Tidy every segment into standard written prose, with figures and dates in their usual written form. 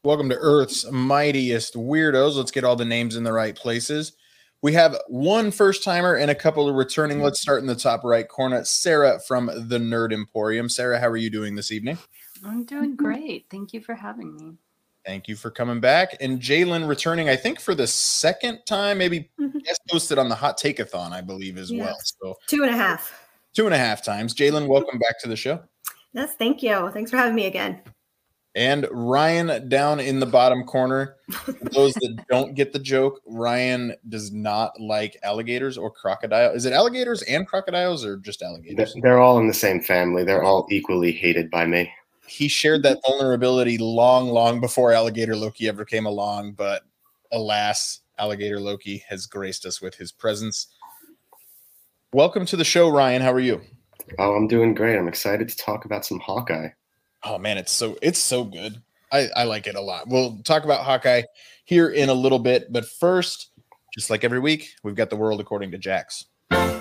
Welcome to Earth's Mightiest Weirdos. Let's get all the names in the right places. We have one first-timer and a couple of returning. Let's start in the top right corner. Sarah from the Nerd Emporium. Sarah, how are you doing this evening? I'm doing great. Thank you for having me. Thank you for coming back. And Jalen returning, I think, for the second time, maybe guest hosted on the Hot Take-a-thon, I believe, as well. So 2.5. 2.5 times. Jalen, welcome back to the show. Yes, thank you. Thanks for having me again. And Ryan down in the bottom corner. For those that don't get the joke, Ryan does not like alligators or crocodile. Is it alligators and crocodiles or just alligators? They're all in the same family. They're all equally hated by me. He shared that vulnerability long before Alligator Loki ever came along, but alas, Alligator Loki has graced us with his presence. Welcome to the show, Ryan. How are you? Oh, I'm doing great. I'm excited to talk about some Hawkeye. Oh man, it's so good. I like it a lot. We'll talk about Hawkeye here in a little bit, but first, just like every week, we've got the world according to Jax. Hey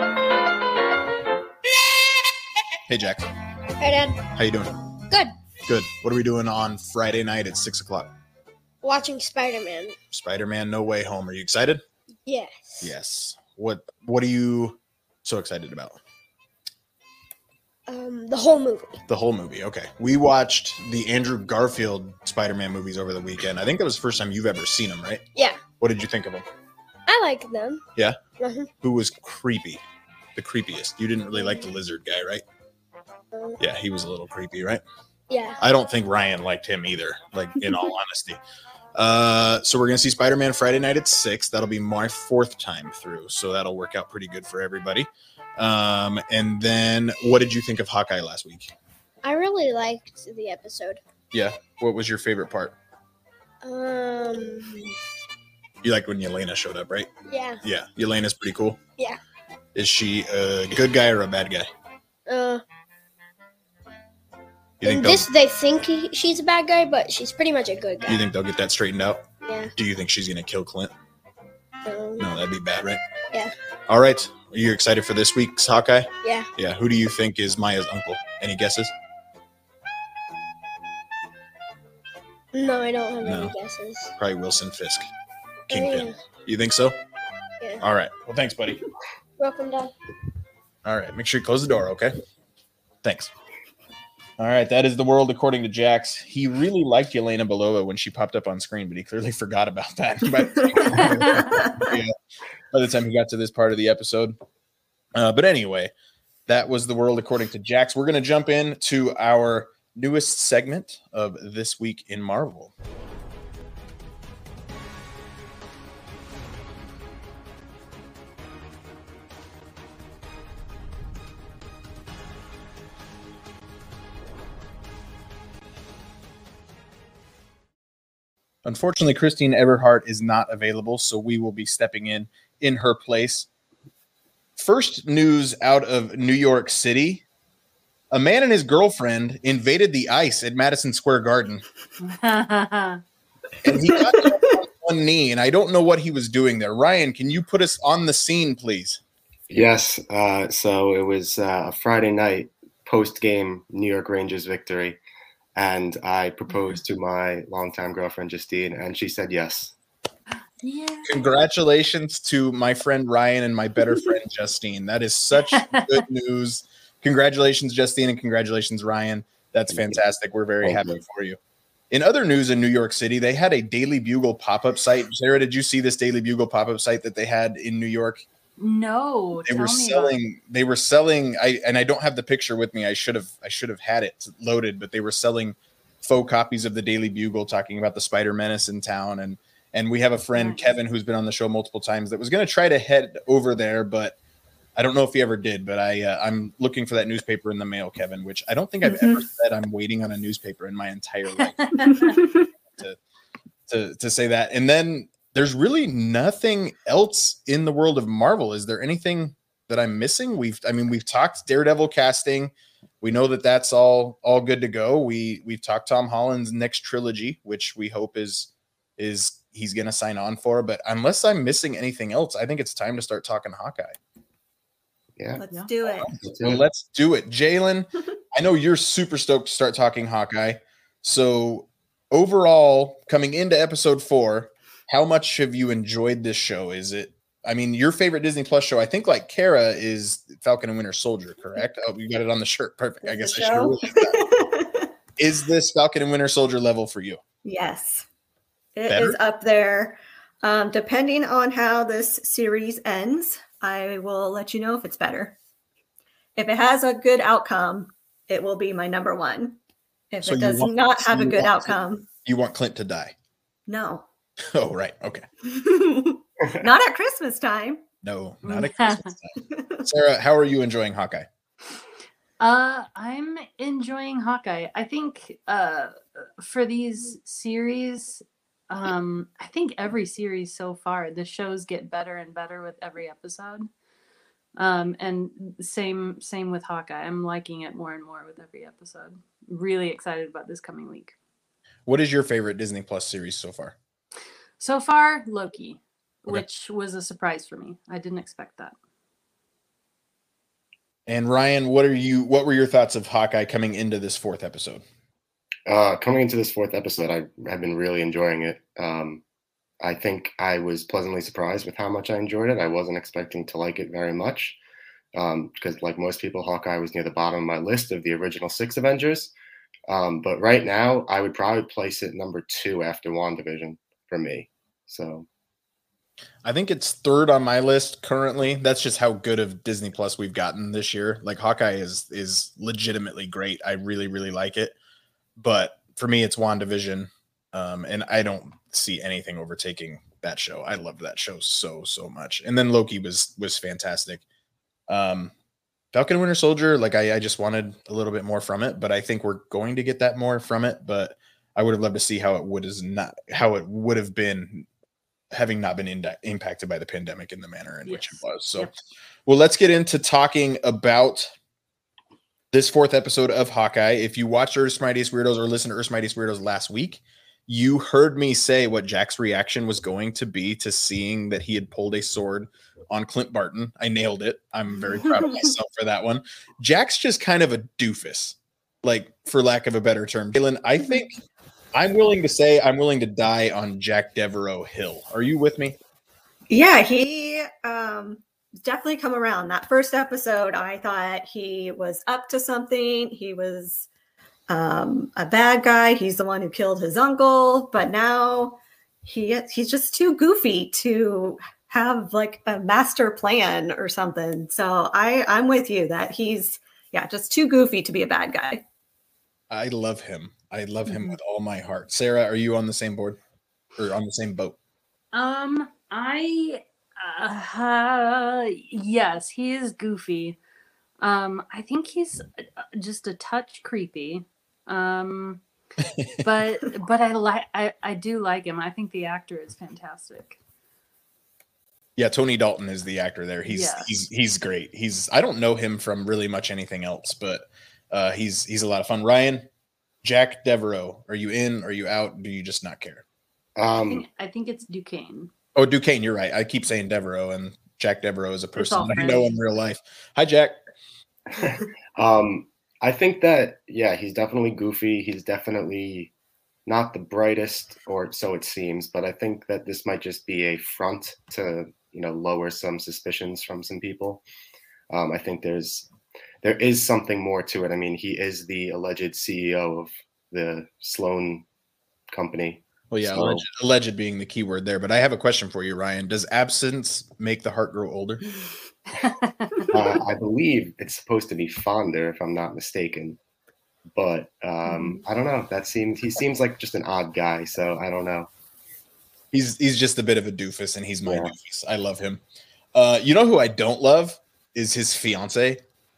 Jax. Hey Dad. How you doing? Good. Good. What are we doing on Friday night at 6 o'clock? Watching Spider-Man. Spider-Man No Way Home. Are you excited? Yes. Yes. What are you so excited about? The whole movie. The whole movie. Okay. We watched the Andrew Garfield Spider-Man movies over the weekend. I think that was the first time you've ever seen them, right? Yeah. What did you think of them? I like them. Yeah? Mm-hmm. Who was creepy? The creepiest. You didn't really like the lizard guy, right? Yeah, he was a little creepy, right? Yeah. I don't think Ryan liked him either, like, in all honesty. So we're going to see Spider-Man Friday night at 6. That'll be my 4th time through, so that'll work out pretty good for everybody. And then what did you think of Hawkeye last week? I really liked the episode. Yeah. What was your favorite part? You liked when Yelena showed up, right? Yeah. Yeah. Yelena's pretty cool. Yeah. Is she a good guy or a bad guy? They think she's a bad guy, but she's pretty much a good guy. You think they'll get that straightened out? Yeah. Do you think she's going to kill Clint? No, that'd be bad, right? Yeah. All right. Are you excited for this week's Hawkeye? Yeah. Yeah. Who do you think is Maya's uncle? Any guesses? No, I don't have any guesses. Probably Wilson Fisk. Kingpin. Yeah. You think so? Yeah. All right. Well, thanks, buddy. Welcome, Dad. All right. Make sure you close the door, okay? Thanks. All right. That is the world according to Jax. He really liked Yelena Belova when she popped up on screen, but he clearly forgot about that by the time he got to this part of the episode. But anyway, that was the world according to Jax. We're going to jump into our newest segment of This Week in Marvel. Unfortunately, Christine Everhart is not available, so we will be stepping in her place. First news out of New York City. A man and his girlfriend invaded the ice at Madison Square Garden. And he got on one knee, and I don't know what he was doing there. Ryan, can you put us on the scene, please? Yes. So it was a Friday night post-game New York Rangers victory. And I proposed to my longtime girlfriend, Justine, and she said yes. Yeah. Congratulations to my friend Ryan and my better friend, Justine. That is such good news. Congratulations, Justine, and congratulations, Ryan. That's fantastic. We're very happy for you. In other news in New York City, they had a Daily Bugle pop-up site. Sarah, did you see this Daily Bugle pop-up site that they had in New York? No, They were selling. I don't have the picture with me. I should have had it loaded, but they were selling faux copies of the Daily Bugle talking about the Spider Menace in town. And we have a friend, Kevin, who's been on the show multiple times that was going to try to head over there, but I don't know if he ever did. But I'm looking for that newspaper in the mail, Kevin, which I don't think I've ever said I'm waiting on a newspaper in my entire life to say that. And then there's really nothing else in the world of Marvel. Is there anything that I'm missing? We've talked Daredevil casting. We know that that's all good to go. We've talked Tom Holland's next trilogy, which we hope is he's going to sign on for. But unless I'm missing anything else, I think it's time to start talking Hawkeye. Yeah. Let's do it. Well, let's do it. Jalen, I know you're super stoked to start talking Hawkeye. So overall, coming into episode 4, how much have you enjoyed this show? Is it, I mean, your favorite Disney Plus show, I think like Kara, is Falcon and Winter Soldier, correct? Oh, you got it on the shirt. Perfect. I guess I should have really that. Is this Falcon and Winter Soldier level for you? Yes, it Better? is up there. Depending on how this series ends, I will let you know if it's better. If it has a good outcome, it will be my number 1. If So it does not have a good outcome, you want Clint to die? no. Oh, right. Okay. Not at Christmas time. No, not at Christmas time. Sarah, how are you enjoying Hawkeye? I'm enjoying Hawkeye. I think for these series, I think every series so far, the shows get better and better with every episode. And same with Hawkeye. I'm liking it more and more with every episode. Really excited about this coming week. What is your favorite Disney Plus series so far? So far, Loki, Okay. which was a surprise for me. I didn't expect that. And Ryan, what were your thoughts of Hawkeye coming into this 4th episode? Coming into this 4th episode, I've been really enjoying it. I think I was pleasantly surprised with how much I enjoyed it. I wasn't expecting to like it very much because, like most people, Hawkeye was near the bottom of my list of the original 6 Avengers. But right now, I would probably place it number 2 after WandaVision for me. So I think it's 3rd on my list currently. That's just how good of Disney Plus we've gotten this year. Like Hawkeye is legitimately great. I really, really like it. But for me, it's WandaVision. And I don't see anything overtaking that show. I loved that show so much. And then Loki was fantastic. Falcon and Winter Soldier, like I just wanted a little bit more from it, but I think we're going to get that more from it. But I would have loved to see how it would have been having not been impacted by the pandemic in the manner in which it was. So, well, let's get into talking about this 4th episode of Hawkeye. If you watched Earth's Mightiest Weirdos or listened to Earth's Mightiest Weirdos last week, you heard me say what Jack's reaction was going to be to seeing that he had pulled a sword on Clint Barton. I nailed it. I'm very proud of myself for that one. Jack's just kind of a doofus, like for lack of a better term. Jalen, I think I'm willing to say I'm willing to die on Jack Devereaux Hill. Are you with me? Yeah, he definitely come around. That first episode, I thought he was up to something. He was a bad guy. He's the one who killed his uncle, but now he's just too goofy to have like a master plan or something. So I'm with you that he's just too goofy to be a bad guy. I love him. I love him with all my heart. Sarah, are you on the same board or on the same boat? Yes, he is goofy. I think he's just a touch creepy. But I do like him. I think the actor is fantastic. Yeah, Tony Dalton is the actor there. He's great. I don't know him from really much anything else, but he's a lot of fun. Ryan, Jack Devereaux, are you in? Are you out? Do you just not care? I think it's Duquesne. Oh, Duquesne, you're right. I keep saying Devereaux, and Jack Devereaux is a person I know in real life. Hi, Jack. I think that, he's definitely goofy. He's definitely not the brightest, or so it seems, but I think that this might just be a front to, lower some suspicions from some people. I think there is something more to it. I mean, he is the alleged CEO of the Sloan company. Well, yeah, so, alleged being the key word there. But I have a question for you, Ryan. Does absence make the heart grow older? I believe it's supposed to be fonder, if I'm not mistaken. But I don't know. He seems like just an odd guy. So I don't know. He's just a bit of a doofus, and he's my doofus. I love him. You know who I don't love is his fiance.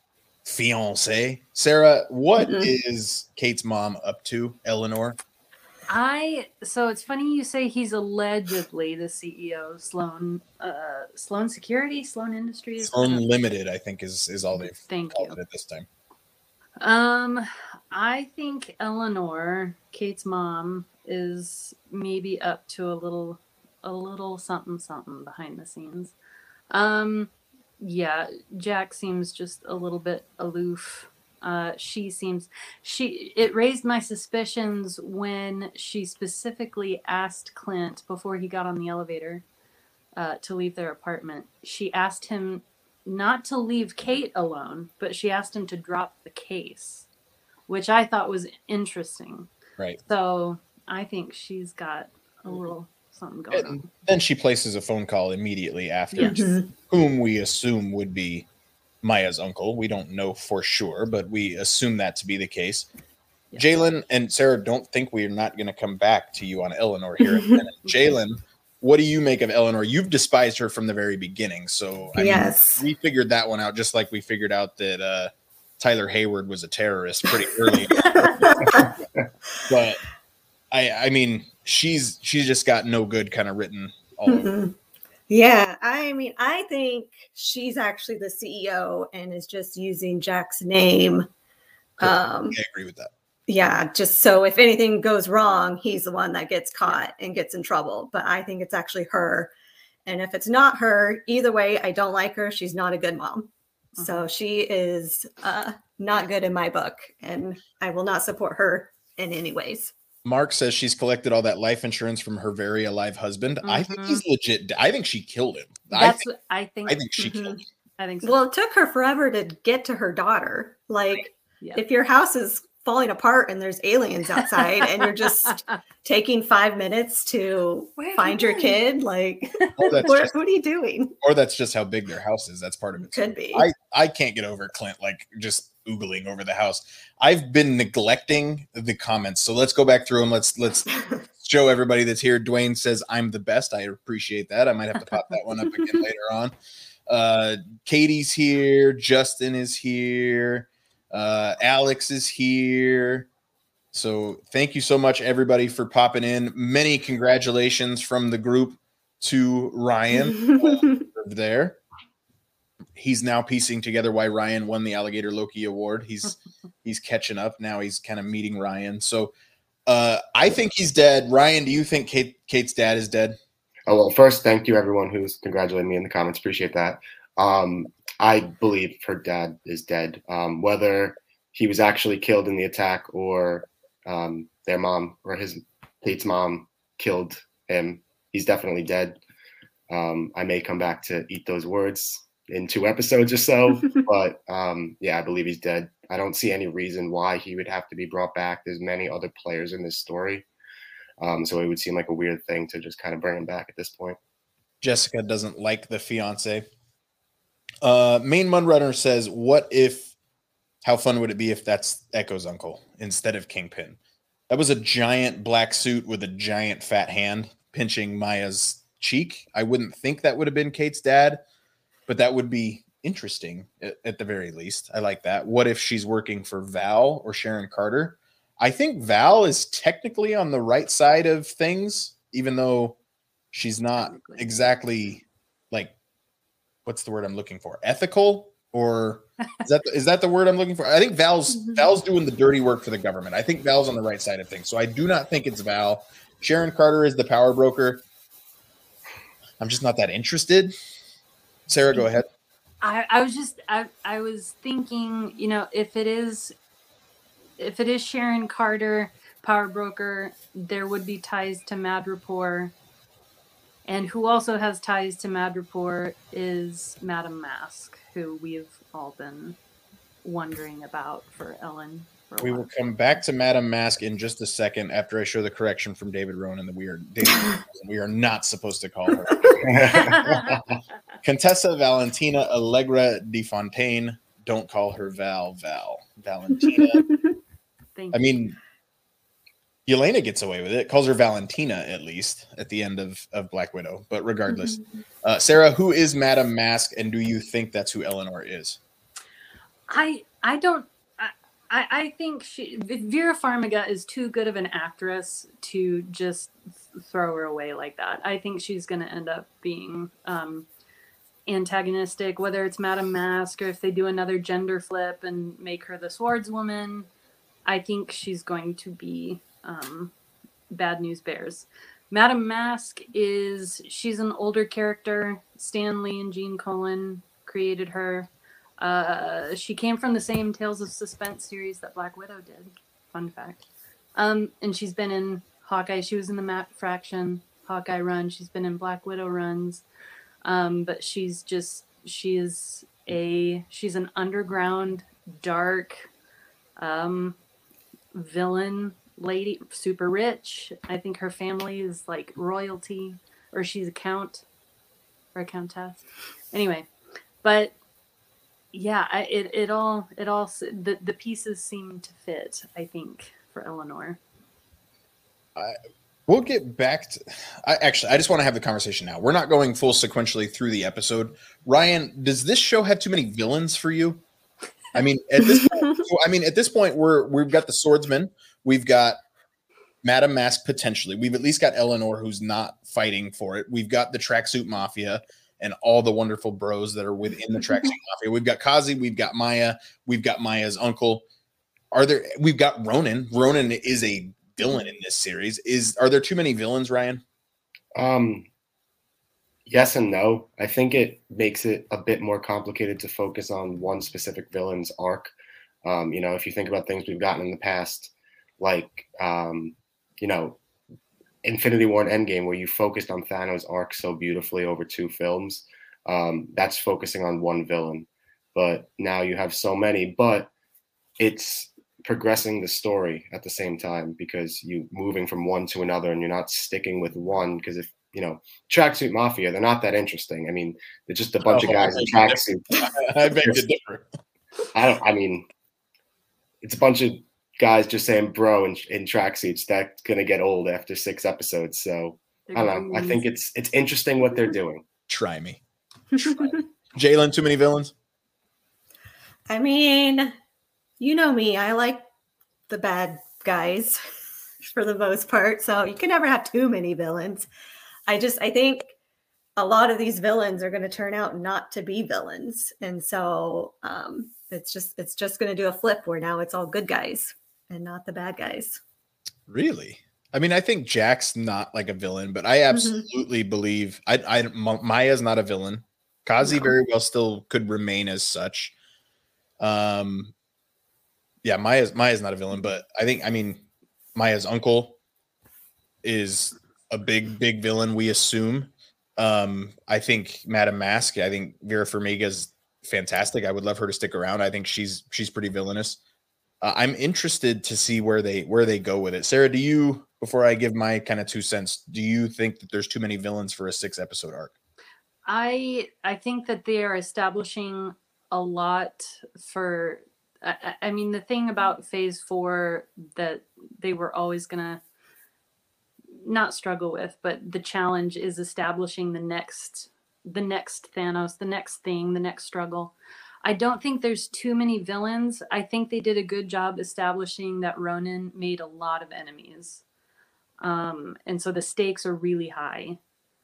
Sarah, what is Kate's mom up to, Eleanor? So it's funny you say he's allegedly the CEO of Sloan Security, Sloan Industries. Sloan Limited, I think is all they've called it at this time. I think Eleanor, Kate's mom, is maybe up to a little something behind the scenes. Jack seems just a little bit aloof. It raised my suspicions when she specifically asked Clint before he got on the elevator to leave their apartment. She asked him not to leave Kate alone, but she asked him to drop the case, which I thought was interesting. Right. So I think she's got a little something going on. Then she places a phone call immediately after, whom we assume would be Maya's uncle. We don't know for sure, but we assume that to be the case. Yeah. Jalen and Sarah, don't think we're not going to come back to you on Eleanor here in a minute. Jalen, what do you make of Eleanor? You've despised her from the very beginning. So I mean, we figured that one out, just like we figured out that Tyler Hayward was a terrorist pretty early. But I mean, she's just got no good kind of written all over. Yeah, I mean, I think she's actually the CEO and is just using Jack's name. I agree with that. Yeah, just so if anything goes wrong, he's the one that gets caught and gets in trouble. But I think it's actually her. And if it's not her, either way, I don't like her. She's not a good mom. So she is not good in my book. And I will not support her in any ways. Mark says she's collected all that life insurance from her very alive husband. I think he's legit. I think she killed him. I think she killed him. I think so. Well, it took her forever to get to her daughter. Like, if your house is falling apart and there's aliens outside and you're just taking 5 minutes to find your kid, like, what are you doing? Or that's just how big their house is. That's part of it. Could be. I can't get over Clint, like, just oogling over the house. I've been neglecting the comments, so let's go back through them. Let's show everybody that's here. Dwayne says I'm the best. I appreciate that. I might have to pop that one up again later on. Katie's here. Justin is here. Alex is here. So thank you so much, everybody, for popping in. Many congratulations from the group to Ryan there. He's now piecing together why Ryan won the Alligator Loki Award. He's catching up now. He's kind of meeting Ryan. So I think he's dead. Ryan, do you think Kate's dad is dead? Oh, well, first, thank you everyone who's congratulating me in the comments. Appreciate that. I believe her dad is dead. Whether he was actually killed in the attack or their mom or Kate's mom killed him, he's definitely dead. I may come back to eat those words in 2 episodes or so, but I believe he's dead. I don't see any reason why he would have to be brought back. There's many other players in this story. So it would seem like a weird thing to just kind of bring him back at this point. Jessica doesn't like the fiance. Main Mudrunner says, how fun would it be if that's Echo's uncle instead of Kingpin? That was a giant black suit with a giant fat hand pinching Maya's cheek. I wouldn't think that would have been Kate's dad, but that would be interesting at the very least. I like that. What if she's working for Val or Sharon Carter? I think Val is technically on the right side of things, even though she's not exactly like, what's the word I'm looking for? Ethical? Or is that the word I'm looking for? I think Val's doing the dirty work for the government. I think Val's on the right side of things. So I do not think it's Val. Sharon Carter is the power broker. I'm just not that interested. Sarah, go ahead. I was thinking, if it is Sharon Carter, power broker, there would be ties to Madripoor. And who also has ties to Madripoor is Madame Mask, who we've all been wondering about for Ellen. We will come back to Madame Mask in just a second after I show the correction from David Ronan that we are not supposed to call her. Contessa Valentina Allegra de Fontaine. Don't call her Val. Valentina. I mean, Yelena gets away with it. Calls her Valentina, at least, at the end of Black Widow. But regardless. Sarah, who is Madame Mask, and do you think that's who Eleanor is? I think Vera Farmiga is too good of an actress to just throw her away like that. I think she's going to end up being antagonistic, whether it's Madame Mask or if they do another gender flip and make her the swordswoman. I think she's going to be Bad News Bears. Madame Mask she's an older character. Stan Lee and Gene Colan created her. She came from the same Tales of Suspense series that Black Widow did. Fun fact. And she's been in Hawkeye. She was in the Matt Fraction Hawkeye run. She's been in Black Widow runs. But she's an underground, dark villain lady, super rich. I think her family is like royalty, or she's a count or a countess. Anyway, but yeah, the pieces seem to fit, I think, for Eleanor. We'll get back to. I just want to have the conversation now. We're not going full sequentially through the episode. Ryan, does this show have too many villains for you? I mean, at this point, we've got the swordsman, we've got Madame Mask potentially. We've at least got Eleanor, who's not fighting for it. We've got the tracksuit mafia and all the wonderful bros that are within the tracksuit mafia. We've got Kazi, we've got Maya, we've got Maya's uncle. We've got Ronan. Ronan is a villain in this series. Are there too many villains, Ryan? Yes and no. I think it makes it a bit more complicated to focus on one specific villain's arc. If you think about things we've gotten in the past, like Infinity War and Endgame, where you focused on Thanos' arc so beautifully over 2 films, that's focusing on one villain. But now you have so many, but it's progressing the story at the same time, because you moving from one to another and you're not sticking with one. Because if tracksuit mafia, they're not that interesting. I mean, they're just a bunch of guys in tracksuits. I beg to differ. It's a bunch of guys just saying bro in tracksuits. That's gonna get old after 6 episodes. So I don't know. I think it's interesting what they're doing. Try me. Jalen, too many villains? I mean, you know me. I like the bad guys for the most part. So you can never have too many villains. I think a lot of these villains are going to turn out not to be villains. And so it's just going to do a flip where now it's all good guys and not the bad guys. Really? I mean, I think Jack's not like a villain, but I absolutely believe Maya's not a villain. Kazi very well still could remain as such. Yeah, Maya's not a villain, but I think Maya's uncle is a big villain, we assume. I think Madame Mask, I think Vera Farmiga's fantastic. I would love her to stick around. I think she's pretty villainous. I'm interested to see where they go with it. Sarah, before I give my kind of 2 cents, do you think that there's too many villains for a 6-episode arc? I think that they are establishing a lot for. I mean, the thing about Phase 4 that they were always gonna not struggle with, but the challenge is establishing the next Thanos, the next thing, the next struggle. I don't think there's too many villains. I think they did a good job establishing that Ronan made a lot of enemies. And so the stakes are really high.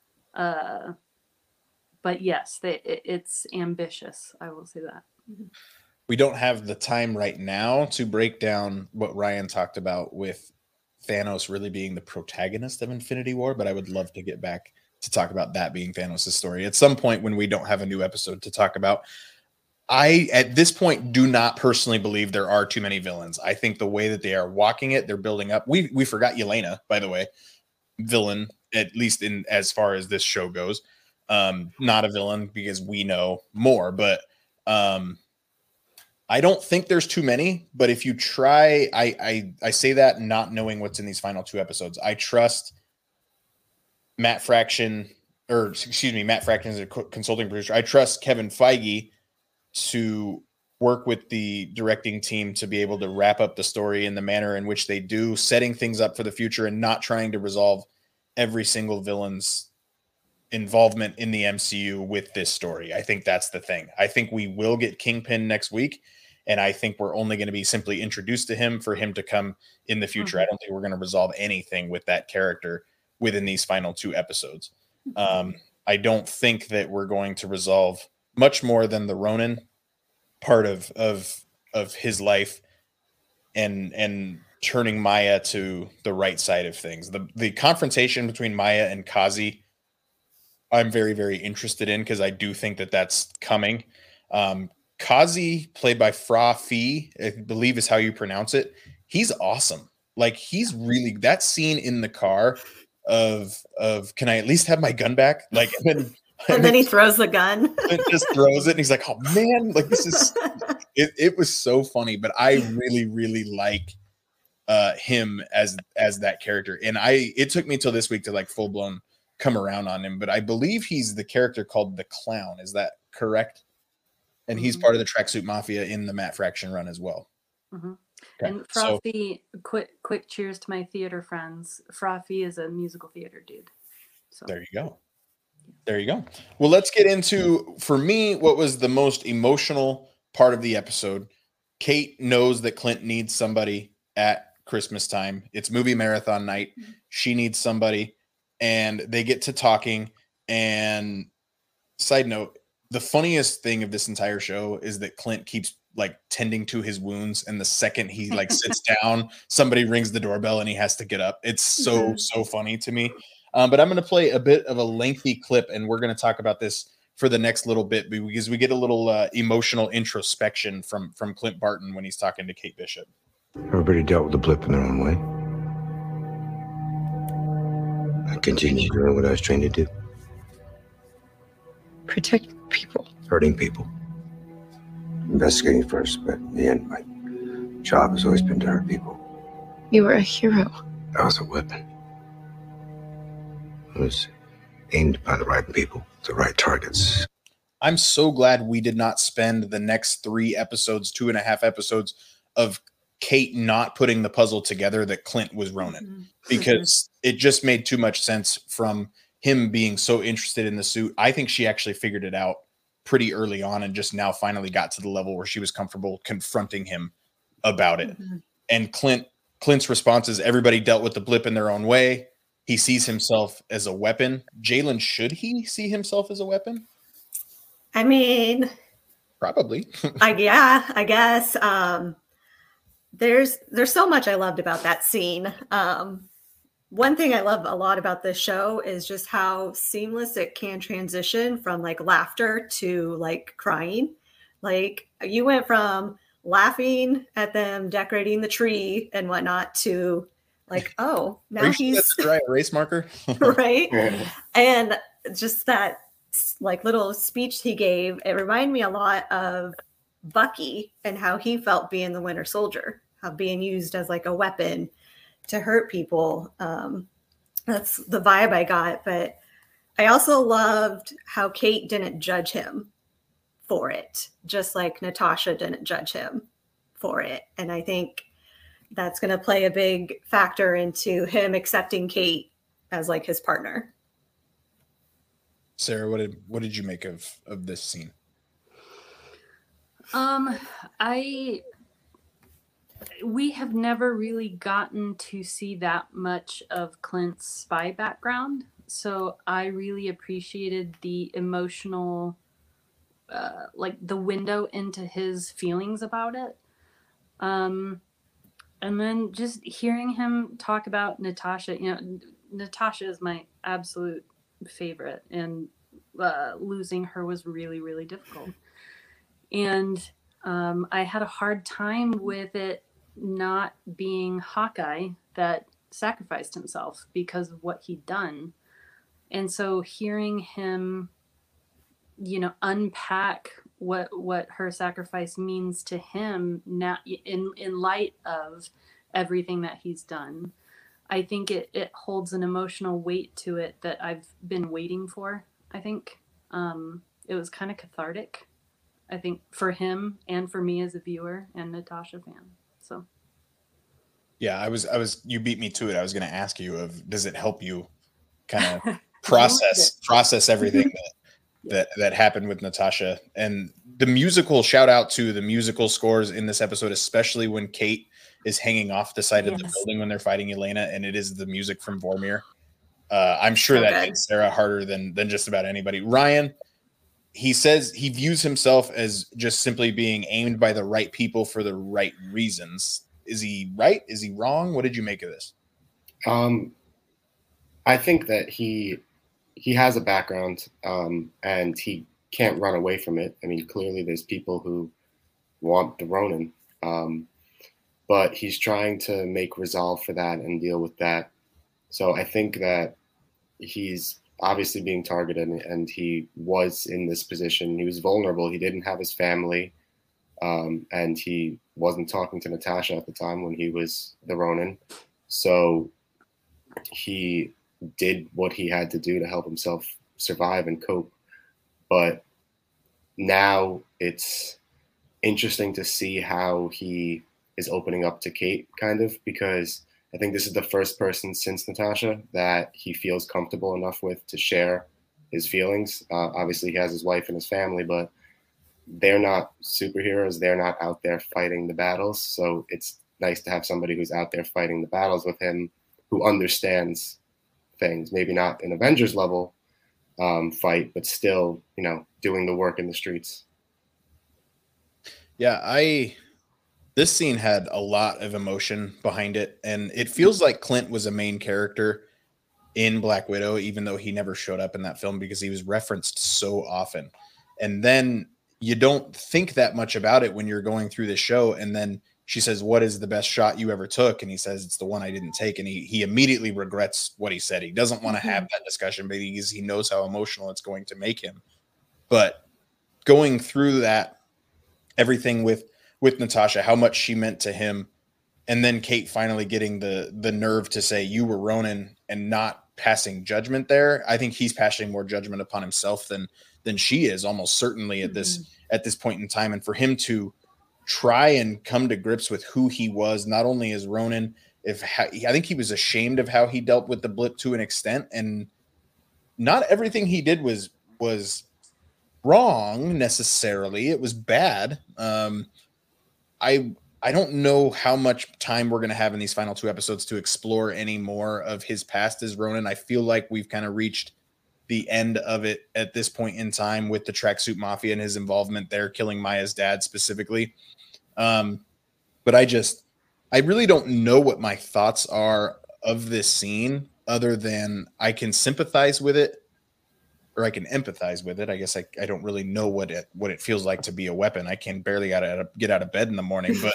But yes, it's ambitious. I will say that. We don't have the time right now to break down what Ryan talked about with Thanos really being the protagonist of Infinity War, but I would love to get back to talk about that being Thanos' story at some point when we don't have a new episode to talk about. I, at this point, do not personally believe there are too many villains. I think the way that they are walking it, they're building up. We forgot Yelena, by the way, villain, at least in as far as this show goes. Not a villain because we know more, but I don't think there's too many, but if you try, I say that not knowing what's in these final 2 episodes. I trust Matt Fraction is a consulting producer. I trust Kevin Feige to work with the directing team to be able to wrap up the story in the manner in which they do, setting things up for the future and not trying to resolve every single villain's involvement in the MCU with this story. I think that's the thing. I think we will get Kingpin next week, and I think we're only going to be simply introduced to him for him to come in the future. I don't think we're going to resolve anything with that character within these final 2 episodes. I don't think that we're going to resolve much more than the Ronin part of his life and turning Maya to the right side of things. The confrontation between Maya and Kazi, I'm very, very interested in, because I do think that that's coming. Kazi, played by Fra Fee, I believe is how you pronounce it. He's awesome. Like he's really that scene in the car of can I at least have my gun back? Like and then he throws the gun. Just throws it and he's like, oh man, like this is it was so funny. But I really, really like him as that character. And it took me till this week to like full blown come around on him, but I believe he's the character called the Clown. Is that correct? And he's part of the Tracksuit Mafia in the Matt Fraction run as well. Okay. And Frothy, quick cheers to my theater friends. Frothy is a musical theater dude. So there you go. There you go. Well, let's get into, for me, what was the most emotional part of the episode. Kate knows that Clint needs somebody at Christmas time. It's movie marathon night. She needs somebody, and they get to talking. And side note, the funniest thing of this entire show is that Clint keeps like tending to his wounds, and the second he like sits down, somebody rings the doorbell and he has to get up. It's so funny to me. But I'm going to play a bit of a lengthy clip, and we're going to talk about this for the next little bit because we get a little emotional introspection from Clint Barton when he's talking to Kate Bishop. Everybody dealt with the blip in their own way. I continued doing what I was trained to do. Protect people. Hurting people. Investigating first, but in the end, my job has always been to hurt people. You were a hero. That was a weapon. It was aimed by the right people, the right targets. I'm so glad we did not spend the next 3 episodes, 2.5 episodes of Kate not putting the puzzle together that Clint was Ronin, because it just made too much sense from him being so interested in the suit. I think she actually figured it out pretty early on and just now finally got to the level where she was comfortable confronting him about it. And Clint's response is everybody dealt with the blip in their own way. He sees himself as a weapon. Jalen, should he see himself as a weapon? I mean, probably. I guess. There's so much I loved about that scene. One thing I love a lot about this show is just how seamless it can transition from like laughter to like crying. Like you went from laughing at them decorating the tree and whatnot to like, oh, now he's that's the right erase marker, right? And just that like little speech he gave, it reminded me a lot of Bucky and how he felt being the Winter Soldier, how being used as like a weapon to hurt people. That's the vibe I got. But I also loved how Kate didn't judge him for it, just like Natasha didn't judge him for it. And I think that's going to play a big factor into him accepting Kate as like his partner. Sarah, what did you make of this scene? We have never really gotten to see that much of Clint's spy background. So I really appreciated the emotional, like the window into his feelings about it. And then just hearing him talk about Natasha, Natasha is my absolute favorite, and losing her was really, really difficult. And I had a hard time with it not being Hawkeye that sacrificed himself because of what he'd done. And so hearing him, unpack what her sacrifice means to him now in light of everything that he's done, I think it holds an emotional weight to it that I've been waiting for. I think it was kind of cathartic, I think, for him and for me as a viewer and Natasha fan. So yeah, I was you beat me to it. I was going to ask you does it help you kind of process everything that happened with Natasha. And the musical, shout out to the musical scores in this episode, especially when Kate is hanging off the side of the building when they're fighting Elena, and it is the music from Vormir. I'm sure that hit Sarah harder than just about anybody. Ryan, he says he views himself as just simply being aimed by the right people for the right reasons. Is he right? Is he wrong? What did you make of this? I think that he has a background, and he can't run away from it. I mean, clearly there's people who want the Ronin, but he's trying to make resolve for that and deal with that. So I think that he's obviously being targeted, and he was in this position. He was vulnerable. He didn't have his family, and he wasn't talking to Natasha at the time when he was the Ronin. So he did what he had to do to help himself survive and cope. But now it's interesting to see how he is opening up to Kate, kind of, because I think this is the first person since Natasha that he feels comfortable enough with to share his feelings. Obviously, he has his wife and his family, but they're not superheroes. They're not out there fighting the battles. So it's nice to have somebody who's out there fighting the battles with him, who understands things, maybe not an Avengers level fight, but still, you know, doing the work in the streets. Yeah, this scene had a lot of emotion behind it, and it feels like Clint was a main character in Black Widow, even though he never showed up in that film because he was referenced so often. And then you don't think that much about it when you're going through the show, and then she says, "What is the best shot you ever took?" And he says, "It's the one I didn't take." And he immediately regrets what he said. He doesn't want to have that discussion because he knows how emotional it's going to make him. But going through that, everything with Natasha, how much she meant to him, and then Kate finally getting the nerve to say, "You were Ronin," and not passing judgment there. I think he's passing more judgment upon himself than she is, almost certainly at this point in time. And for him to try and come to grips with who he was, not only as Ronin, I think he was ashamed of how he dealt with the blip to an extent, and not everything he did was wrong necessarily. It was bad. I don't know how much time we're going to have in these final 2 episodes to explore any more of his past as Ronin. I feel like we've kind of reached the end of it at this point in time with the Tracksuit Mafia and his involvement there, killing Maya's dad specifically. But I really don't know what my thoughts are of this scene, other than I can sympathize with it, or I can empathize with it. I guess I don't really know what it feels like to be a weapon. I can barely get out of bed in the morning, but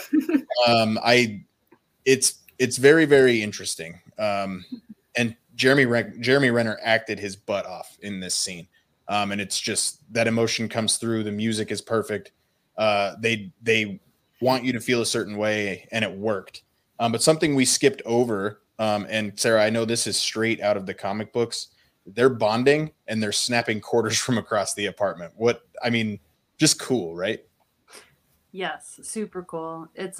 it's very, very interesting. And Jeremy Renner acted his butt off in this scene. And it's just that emotion comes through. The music is perfect. They want you to feel a certain way, and it worked. But something we skipped over, and Sarah, I know this is straight out of the comic books. They're bonding and they're snapping quarters from across the apartment. Just cool, right? Yes, super cool. It's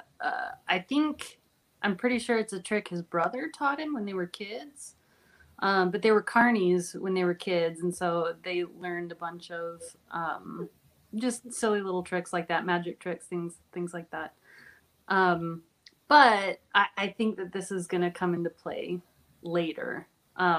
I'm pretty sure it's a trick his brother taught him when they were kids. But they were carnies when they were kids, and so they learned a bunch of just silly little tricks like that, magic tricks, things like that. But I think that this is going to come into play later.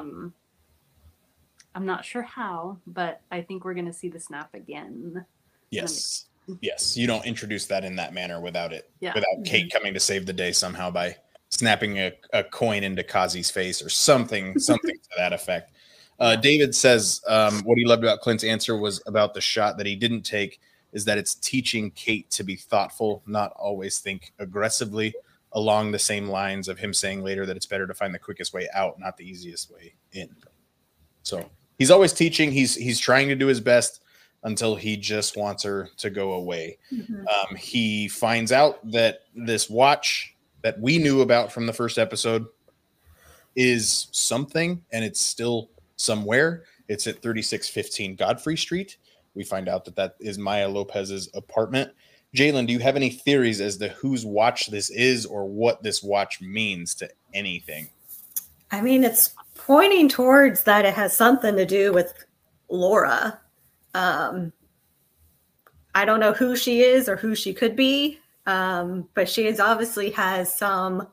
I'm not sure how, but I think we're going to see the snap again. Yes. You don't introduce that in that manner without Kate coming to save the day somehow by snapping a coin into Kazi's face or something to that effect. David says what he loved about Clint's answer was about the shot that he didn't take is that it's teaching Kate to be thoughtful, not always think aggressively, along the same lines of him saying later that it's better to find the quickest way out, not the easiest way in. So he's always teaching. He's trying to do his best until he just wants her to go away. Mm-hmm. He finds out that this watch that we knew about from the first episode is something, and it's still somewhere. It's at 3615 Godfrey Street. We find out that is Maya Lopez's apartment. Jalen, do you have any theories as to whose watch this is or what this watch means to anything? I mean, it's pointing towards that it has something to do with Laura. I don't know who she is or who she could be, but she obviously has some,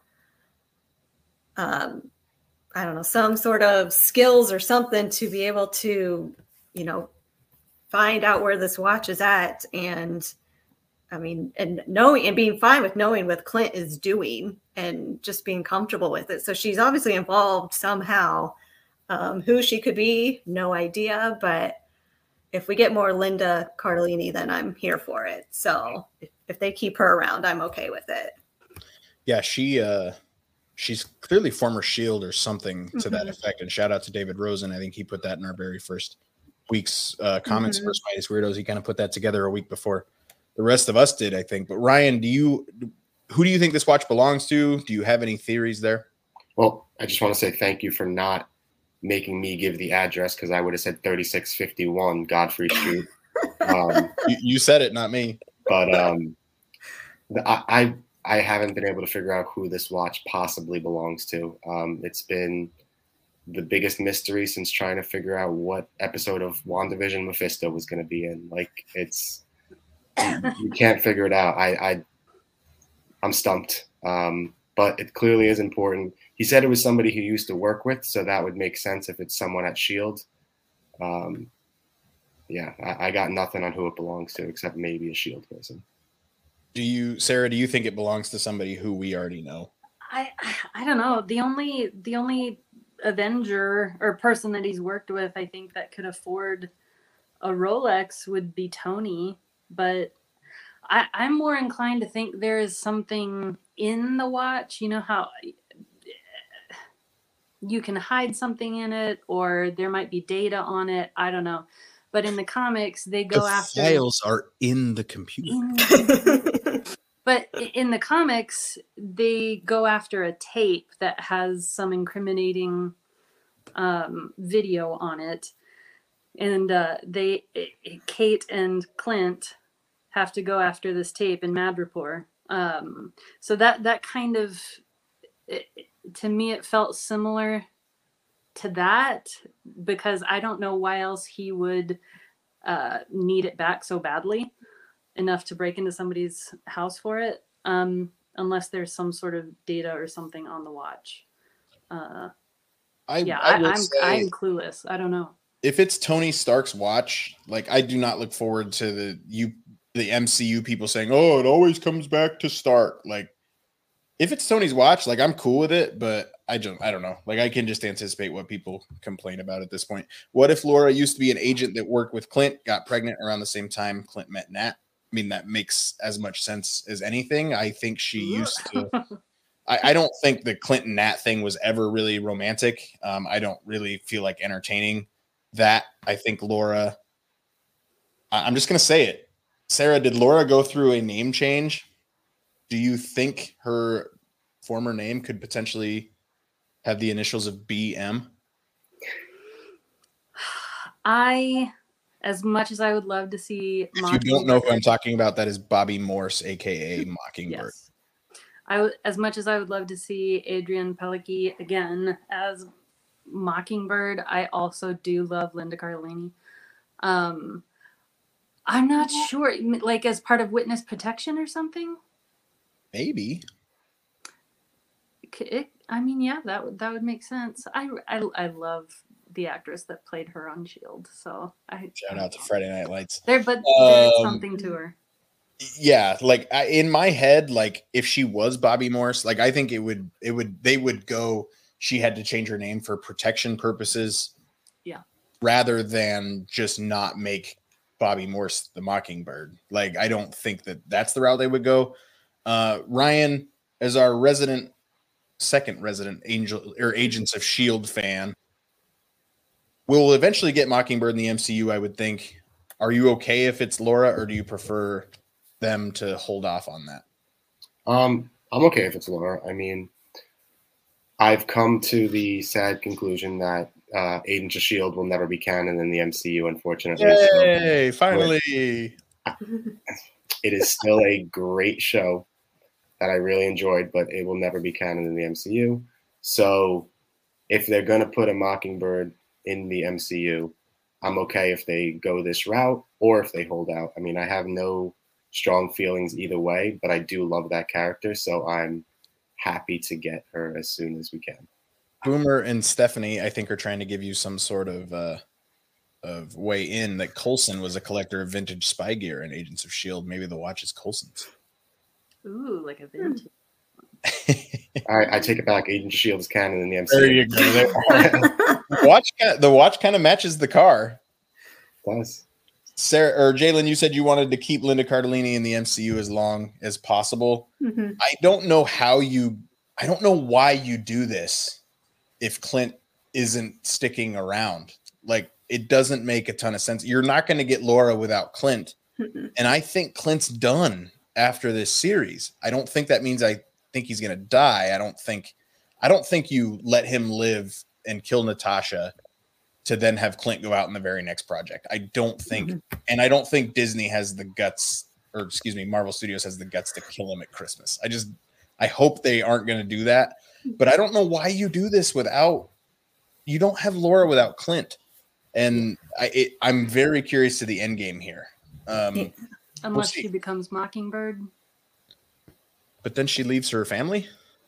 some sort of skills or something to be able to, find out where this watch is at. And I mean, and knowing and being fine with knowing what Clint is doing and just being comfortable with it. So she's obviously involved somehow. Who she could be, no idea, but if we get more Linda Cardellini, then I'm here for it. So if they keep her around, I'm okay with it. Yeah, she's clearly former Shield or something to that effect. And shout out to David Rosen. I think he put that in our very first week's comics first Mightiest Weirdos. He kind of put that together a week before the rest of us did, I think. But Ryan, who do you think this watch belongs to? Do you have any theories there? Well, I just want to say thank you for not making me give the address, because I would have said 3651 Godfrey Street. You said it, not me. But I haven't been able to figure out who this watch possibly belongs to. It's been the biggest mystery since trying to figure out what episode of WandaVision Mephisto was going to be in. Like, you can't figure it out. I'm stumped. But it clearly is important. He said it was somebody he used to work with, so that would make sense if it's someone at SHIELD. I got nothing on who it belongs to except maybe a SHIELD person. Sarah, do you think it belongs to somebody who we already know? I don't know. The only Avenger or person that he's worked with, I think, that could afford a Rolex would be Tony. But I'm more inclined to think there is something in the watch. You know how you can hide something in it, or there might be data on it. I don't know. But in the comics, they go after... The files are in the computer. But in the comics, they go after a tape that has some incriminating video on it. And Kate and Clint have to go after this tape in Madripoor. So that kind of... to me, it felt similar to that, because I don't know why else he would need it back so badly enough to break into somebody's house for it, unless there's some sort of data or something on the watch. I'm clueless. I don't know. If it's Tony Stark's watch, like, I do not look forward to the MCU people saying, "Oh, it always comes back to Stark." Like, if it's Tony's watch, like, I'm cool with it, but I don't know. Like, I can just anticipate what people complain about at this point. What if Laura used to be an agent that worked with Clint, got pregnant around the same time Clint met Nat? I mean, that makes as much sense as anything. I think she used to. I don't think the Clint and Nat thing was ever really romantic. I don't really feel like entertaining that. I think Laura, I'm just going to say it. Sarah, did Laura go through a name change? Do you think her former name could potentially have the initials of BM? As much as I would love to see... If you don't know who I'm talking about, that is Bobby Morse, a.k.a. Mockingbird. Yes. As much as I would love to see Adrian Pelicki again as Mockingbird, I also do love Linda Cardellini. I'm not sure, like as part of witness protection or something? Maybe. That would make sense. I love the actress that played her on SHIELD. So shout out to Friday Night Lights. There's something to her. Yeah, like in my head, like if she was Bobby Morse, like I think they would go. She had to change her name for protection purposes. Yeah. Rather than just not make Bobby Morse the Mockingbird. Like I don't think that's the route they would go. Ryan, as our second resident Agents of SHIELD fan, we'll eventually get Mockingbird in the MCU, I would think. Are you okay if it's Laura, or do you prefer them to hold off on that? I'm okay if it's Laura. I mean, I've come to the sad conclusion that Agents of SHIELD will never be canon in the MCU, unfortunately. Yay, finally. It is still a great show that I really enjoyed, but it will never be canon in the MCU. So if they're going to put a Mockingbird in the MCU, I'm okay if they go this route or if they hold out. I mean, I have no strong feelings either way, but I do love that character, so I'm happy to get her as soon as we can. Boomer and Stephanie, I think, are trying to give you some sort of way in that Coulson was a collector of vintage spy gear in Agents of SHIELD. Maybe the watch is Coulson's. Ooh, like a vintage. All right, I take it back. Agents of SHIELD is canon in the MCU. There you go. The watch kind of matches the car. It does. Sarah or Jalen, you said you wanted to keep Linda Cardellini in the MCU as long as possible. Mm-hmm. I don't know why you do this if Clint isn't sticking around. Like, it doesn't make a ton of sense. You're not going to get Laura without Clint. Mm-hmm. And I think Clint's done after this series. I don't think that means I think he's going to die. I don't think you let him live and kill Natasha to then have Clint go out in the very next project. I don't think, and I don't think Disney has the guts, or excuse me, Marvel Studios has the guts to kill him at Christmas. I hope they aren't going to do that, but I don't know why you do this you don't have Laura without Clint. And I'm very curious to the end game here. Unless she becomes Mockingbird. But then she leaves her family?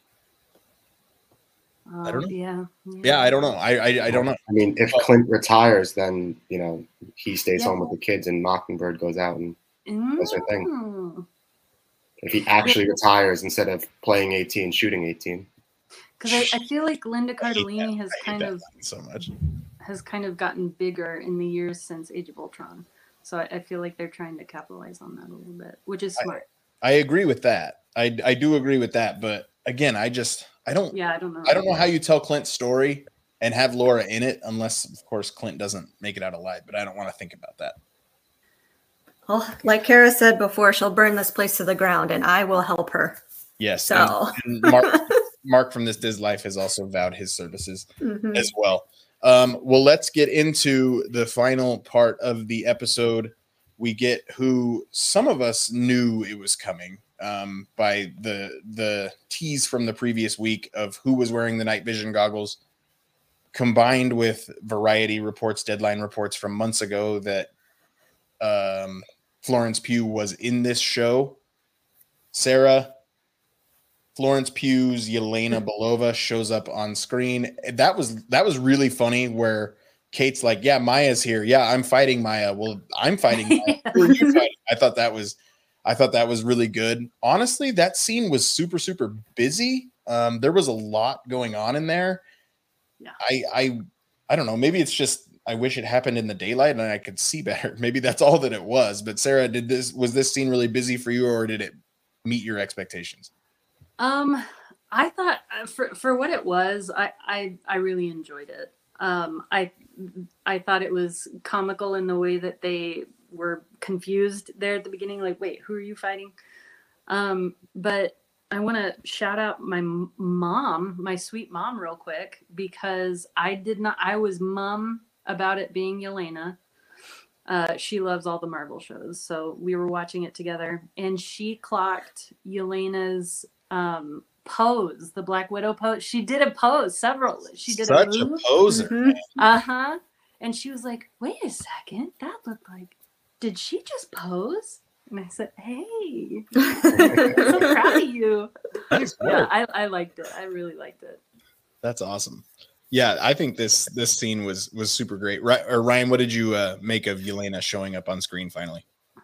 I don't know. Yeah, I don't know. I don't know. I mean, if Clint retires, then, he stays home with the kids and Mockingbird goes out and does her thing. If he actually retires instead of playing 18, shooting 18. Because I feel like Linda Cardellini has kind of gotten bigger in the years since Age of Ultron. So I feel like they're trying to capitalize on that a little bit, which is smart. I agree with that. I do agree with that. But again, I don't know. I don't know how you tell Clint's story and have Laura in it, unless, of course, Clint doesn't make it out alive. But I don't want to think about that. Well, like Kara said before, she'll burn this place to the ground, and I will help her. Yes. So and Mark from This Diz Life has also vowed his services as well. Well, let's get into the final part of the episode. We get who some of us knew it was coming by the tease from the previous week of who was wearing the night vision goggles, combined with Variety reports, Deadline reports from months ago that Florence Pugh was in this show. Sarah, Florence Pugh's Yelena Belova shows up on screen. That was really funny where Kate's like, yeah, Maya's here. Yeah, I'm fighting Maya. Well, I'm fighting Maya. Who are you fighting? I thought that was really good. Honestly, that scene was super, super busy. There was a lot going on in there. Yeah. I don't know. Maybe it's just I wish it happened in the daylight and I could see better. Maybe that's all that it was. But Sarah, was this scene really busy for you, or did it meet your expectations? I thought for what it was, I really enjoyed it. I thought it was comical in the way that they were confused there at the beginning, like, wait, who are you fighting? But I want to shout out my mom, my sweet mom, real quick, because I was mum about it being Yelena. She loves all the Marvel shows, so we were watching it together, and she clocked Yelena's pose, the Black Widow pose. She did a pose, she did such a poser. Mm-hmm. And she was like, wait a second, that looked like, did she just pose? And I said, hey, I'm so proud of you. Nice work. Yeah, I liked it. I really liked it. That's awesome. Yeah, I think this scene was super great. Ryan, what did you make of Yelena showing up on screen finally?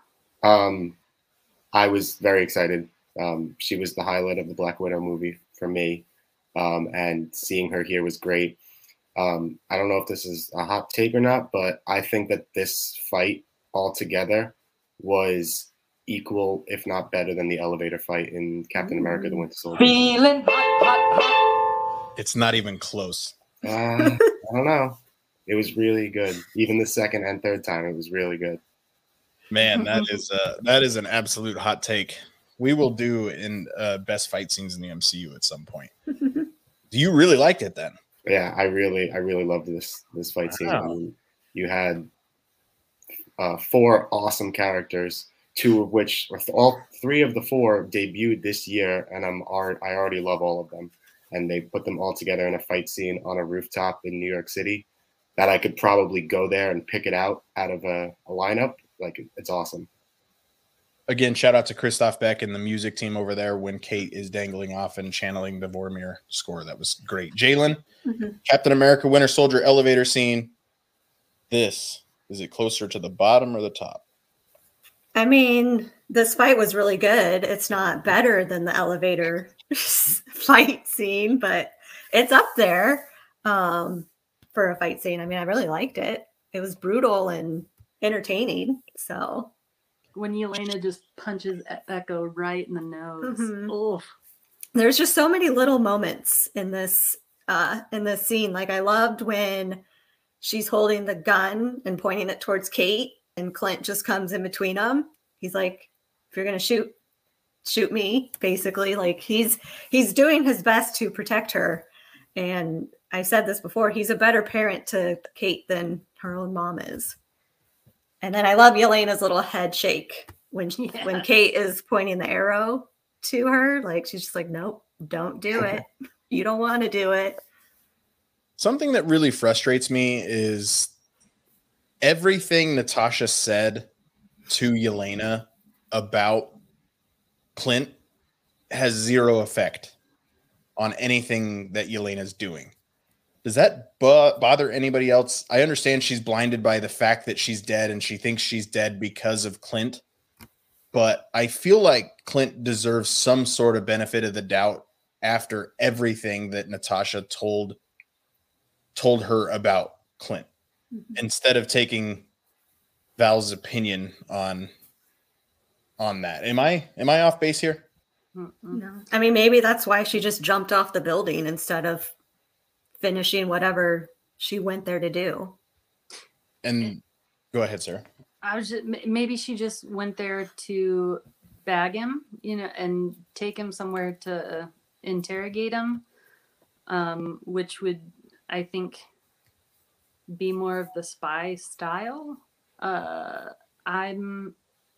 I was very excited. She was the highlight of the Black Widow movie for me, and seeing her here was great. I don't know if this is a hot take or not, but I think that this fight altogether was equal, if not better, than the elevator fight in Captain America: The Winter Soldier. Feeling hot. It's not even close. I don't know. It was really good. Even the second and third time, it was really good. Man, that is an absolute hot take. We will do in best fight scenes in the MCU at some point. Do you really liked it then? Yeah, I really loved this fight scene. I mean, you had 4 awesome characters, 2 of which, or all 3 of the 4 debuted this year, and I already love all of them. And they put them all together in a fight scene on a rooftop in New York City that I could probably go there and pick it out of a lineup. Like, it's awesome. Again, shout out to Christoph Beck and the music team over there when Kate is dangling off and channeling the Vormir score. That was great. Jalen, Captain America Winter Soldier elevator scene. Is it closer to the bottom or the top? I mean, this fight was really good. It's not better than the elevator fight scene, but it's up there for a fight scene. I mean, I really liked it. It was brutal and entertaining. So when Yelena just punches Echo right in the nose. Mm-hmm. There's just so many little moments in this scene. Like I loved when she's holding the gun and pointing it towards Kate, and Clint just comes in between them. He's like, if you're gonna shoot me, basically. Like he's doing his best to protect her. And I said this before, he's a better parent to Kate than her own mom is. And then I love Yelena's little head shake when Kate is pointing the arrow to her. Like she's just like, nope, don't do it. You don't want to do it. Something that really frustrates me is everything Natasha said to Yelena about Clint has zero effect on anything that Yelena's doing. Does that bother anybody else? I understand she's blinded by the fact that she's dead and she thinks she's dead because of Clint, but I feel like Clint deserves some sort of benefit of the doubt after everything that Natasha told her about Clint, instead of taking Val's opinion on that. Am I off base here? No. I mean, maybe that's why she just jumped off the building instead of finishing whatever she went there to do. And go ahead, Sarah. Maybe she just went there to bag him, and take him somewhere to interrogate him, which would, I think, be more of the spy style. I don't